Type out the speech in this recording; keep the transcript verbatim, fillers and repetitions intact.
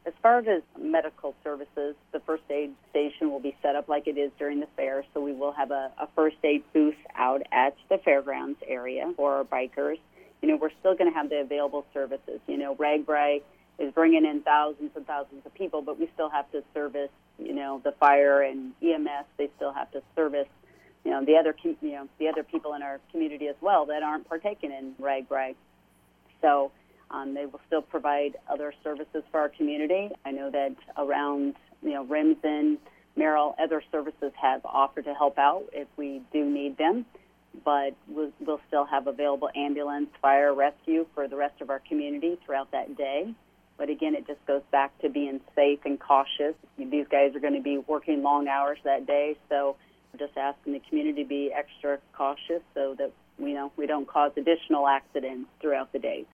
As far as medical services, the first aid station will be set up like it is during the fair, so we will have a, a first aid booth out at the fairgrounds area for our bikers. You know, we're still going to have the available services. You know, RAGBRAI is bringing in thousands and thousands of people, but we still have to service, you know, the fire and E M S. They still have to service, you know, the other, you know, the other people in our community as well that aren't partaking in RAGBRAI. So um, they will still provide other services for our community. I know that around, you know, Remsen, Merrill, other services have offered to help out if we do need them, but we'll, we'll still have available ambulance, fire, rescue for the rest of our community throughout that day. But again, it just goes back to being safe and cautious. These guys are going to be working long hours that day, so we're just asking the community to be extra cautious so that, you know, we don't cause additional accidents throughout the day.